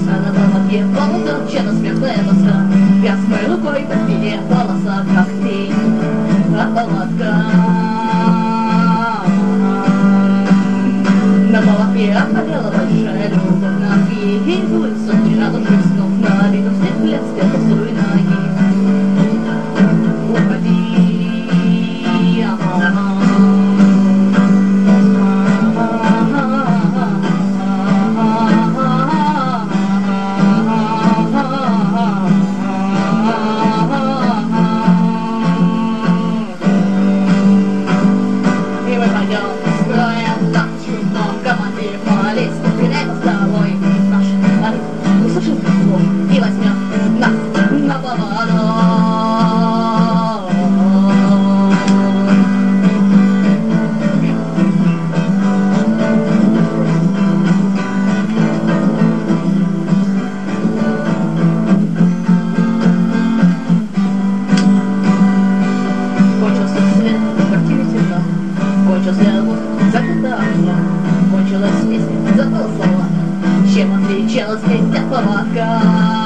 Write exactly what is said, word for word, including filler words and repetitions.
А на поводке ползет чья-то смертная тоска. Вязкой рукой по спине полоса, как тень, а поводка. На поводке обгорела большая любовь, на берегу сотни радужных снов, на виду всех лет спят целуй ноги. Уходи, ага. И возьмем нас на поводок. Кончился свет, в квартире темно. Кончился воздух, закрыто окно. Кончилась песня, забыл слова. Чем отличалась песня от поводка?